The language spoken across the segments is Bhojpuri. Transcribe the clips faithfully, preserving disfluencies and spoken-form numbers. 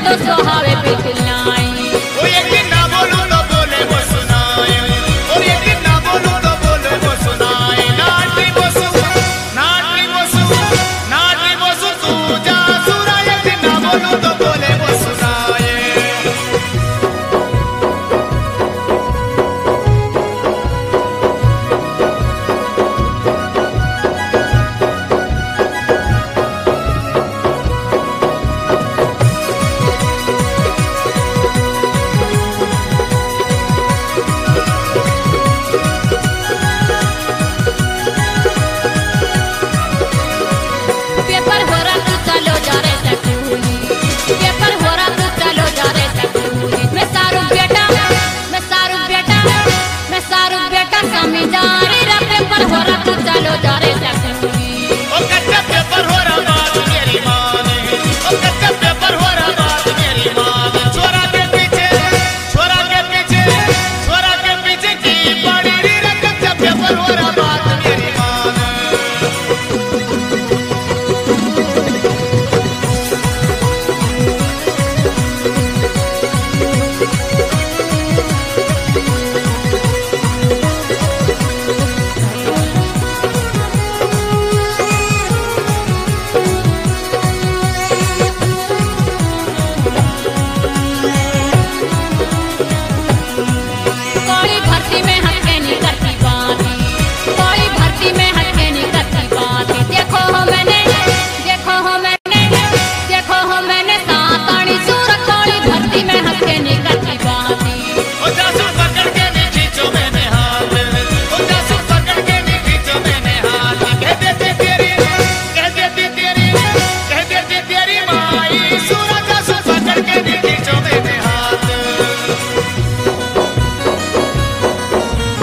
तो सुहावे बिल्कुल नाई। वो एक दिन ना बोलूं तो बोले वो सुनाए, और एक दिन ना बोलूं तो बोले वो सुनाए। नाटी बसु नाटी बसु नाटी बसु तू जा सुरा, एक दिन ना बोलूं तो बोले वो सुनाए। पेपर हो रहा तू चलो जा रे सकूली, पेपर हो रहा तू चलो जा रे सकूली। मैं सारू बेटा मैं सारू बेटा मैं सारू बेटा समझदारी रे। पेपर हो रहा तू चलो जा रे सकूली। ओ कच्चा पेपर हो रहा बात मेरी माँ ने, ओ कच्चा पेपर हो रहा बात मेरी माँ ने। छोरा के पीछे छोरा के पीछे छोरा के पीछे की पड़ी रे, कच्चा पेपर हो रहा बात मेरी माँ ने। कोई भर्ती में हटके नहीं करती बाती, कोई भर्ती में हटके नहीं करती बाती। देखो हो मैंने देखो हो मैंने देखो हो मैंने सात आनी सूरत। कोई भर्ती में हटके नहीं करती बाती। ओ जासू पकड़ के नहीं खींचो मैंने हाथ, ओ जासू पकड़ के नहीं खींचो मैंने हाथ। कह देती तेरी कह देती तेरी कह देती तेरी माई, सूरा जासू पकड़ के नहीं खींचो मैंने हाथ।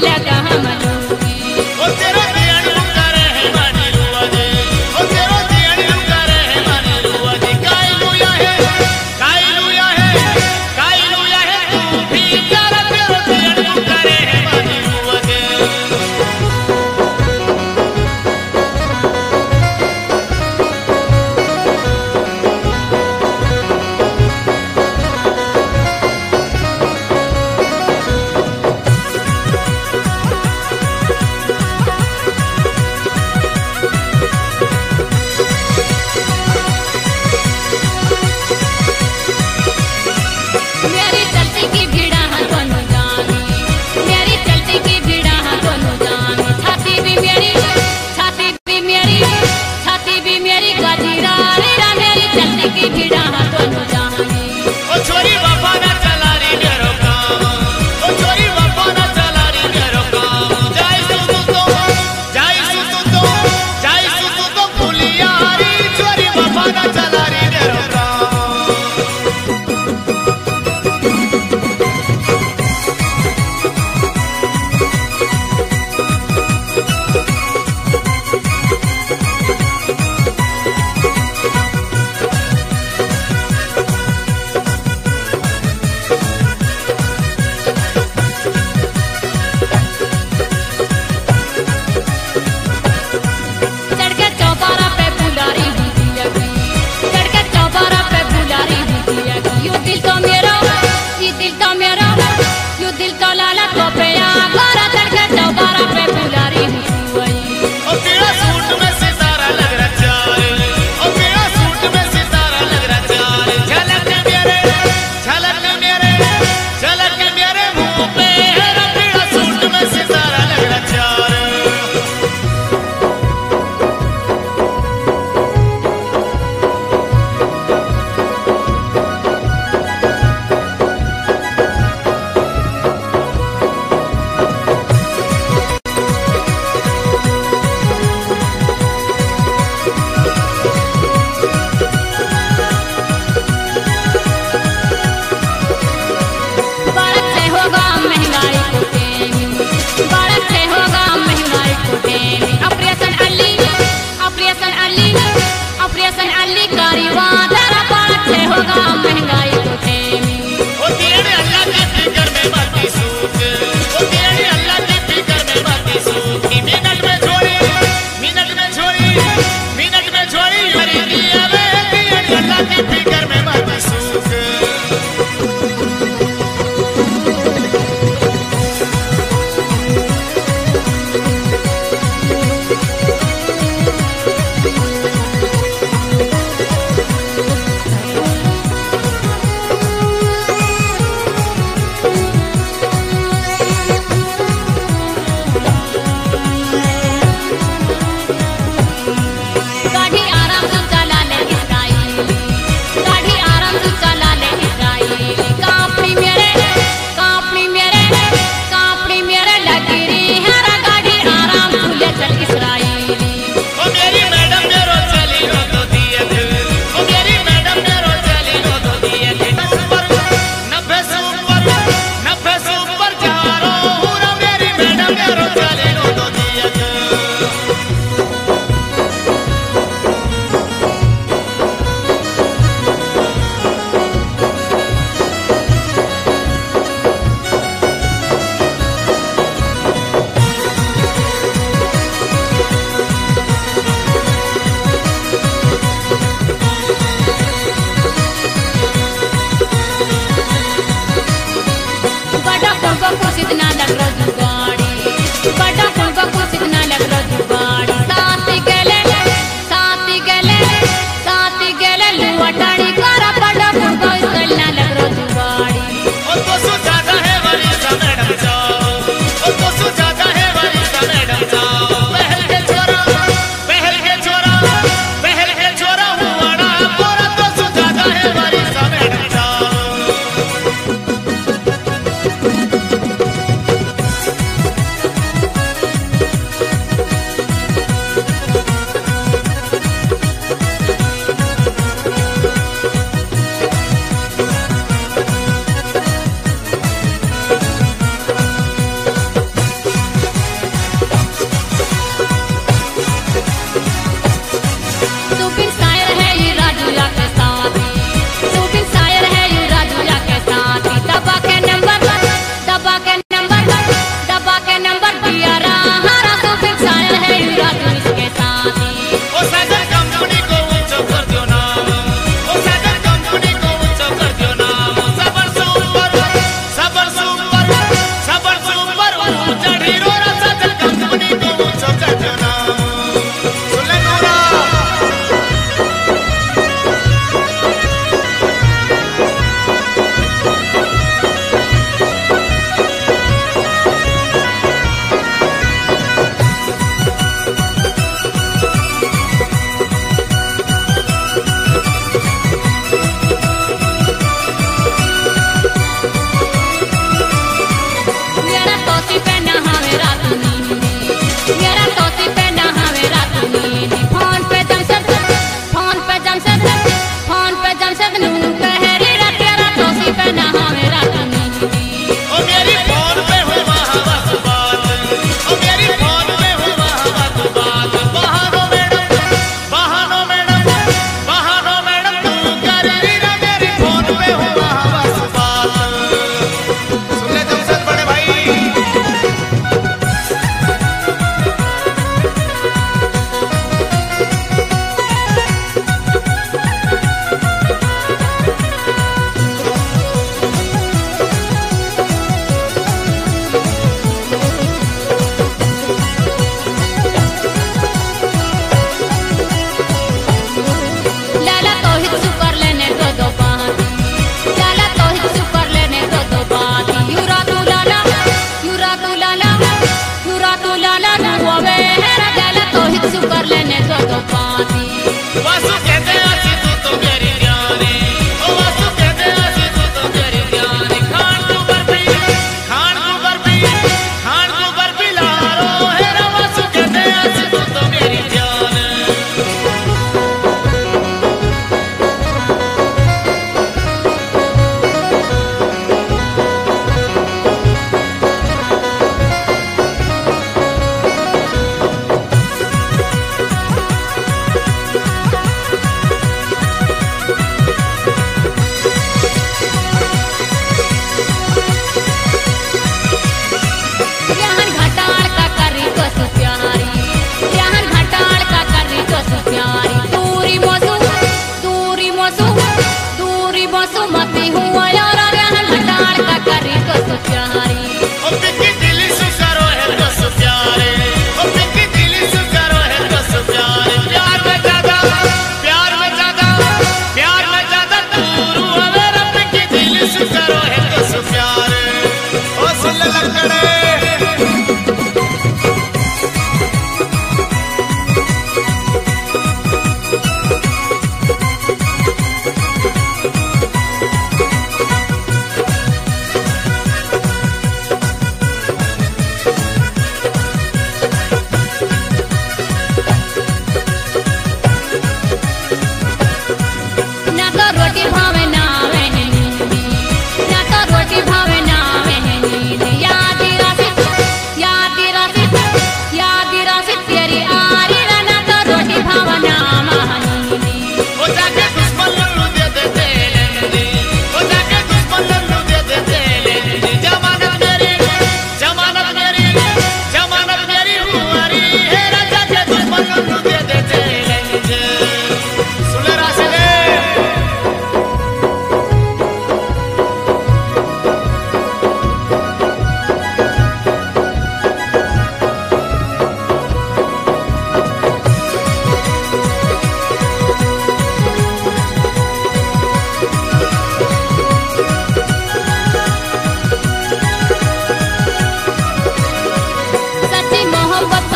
लगा हम लूंगी ओ तेरो दियन करे है मानी रुआ दे ओ तेरो दियन करे है मानी रुआ दे काई लुया है काई लुया है काई लुया है तू भी तेरा तेरो दियन करे है मानी रुआ दे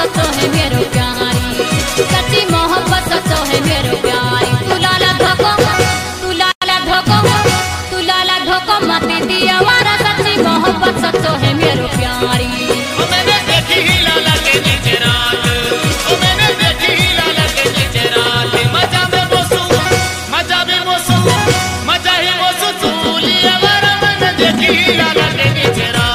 सचो है मेरो प्यारी, सच्ची मोहब्बत सचो है मेरो प्यारी। तू लाला धोको, तू लाला धोको, तू लाला धोको मत दिया वारा, सच्ची मोहब्बत सचो है मेरो प्यारी। ओ मैंने देखी ही लाला के नीचे रात, ओ मैंने देखी ही लाला के नीचे रात। मजा में मोसू, मजा में मोसू, मजा ही मोसू चूली वारा। मैंने देखी ही लाला के नीचे रात।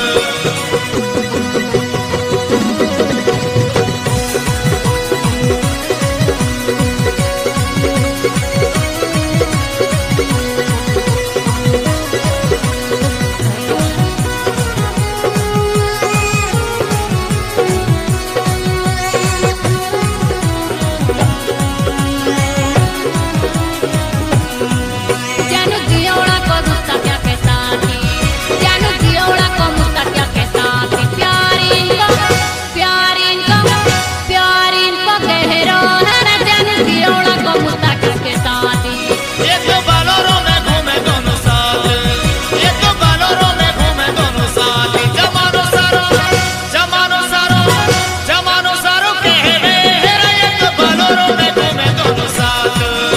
जानू दियोड़ा को मुस्ता क्या के साथी, जानू दियोड़ा को मुस्ता क्या के साथी। प्यारी इनको, प्यारी इनको, प्यारी इनको गहरो है ना, जानू दियोड़ा को मुस्ता क्या के साथी। ये तो बालोरों में घूमे दोनों साथ, ये तो बालोरों में घूमे दोनों साथ। जमानो सारो, जमानो सारो, जमानो सारो कह रहे हैं। ये तो बालोरों में घूमे दोनों साथ।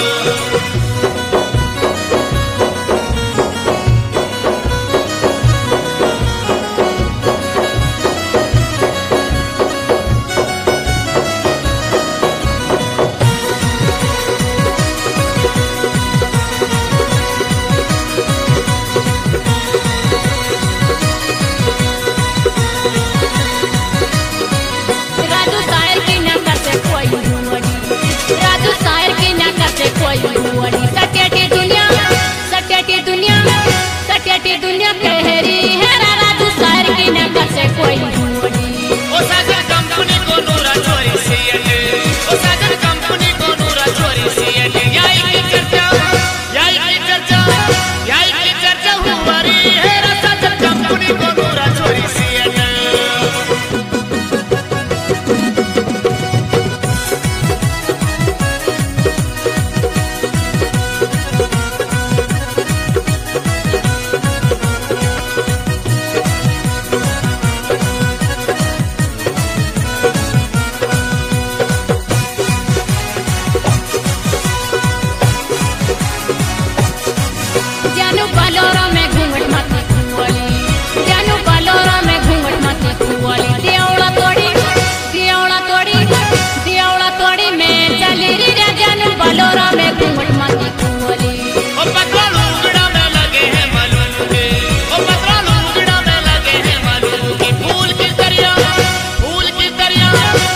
राजू शायर की ना करते कोई हुआड़ी, राजू शायर की ना करते कोई हुआड़ी। सटेटी दुनिया, सटेटी दुनिया, सटेटी दुनिया कह रही है ना, राजू शायर की ना करते कोई हुआड़ी। ओ साजन कंपनी को नूरा चोरी सीएट, ओ साजन कंपनी को नूरा चोरी सीएट। याई की चर्चा, याई की चर्चा, याई की चर्चा हुआ रही है। रा साजन कंपनी को नूरा चोरी सीएट। जानू बालोरा में घूंघट माथे कुंवाली, जानू बालोरा में घूंघट माथे कुंवाली। देवड़ा तोड़ी, देवड़ा तोड़ी, देवड़ा तोड़ी में चली री रे, जानू बालोरा में घूंघट माथे कुंवाली। ओ पतरा लुगड़ा में लगे हैं मलूल के, ओ पतरा लुगड़ा में लगे हैं मलूल के। फूल की दरिया, फूल की दरिया,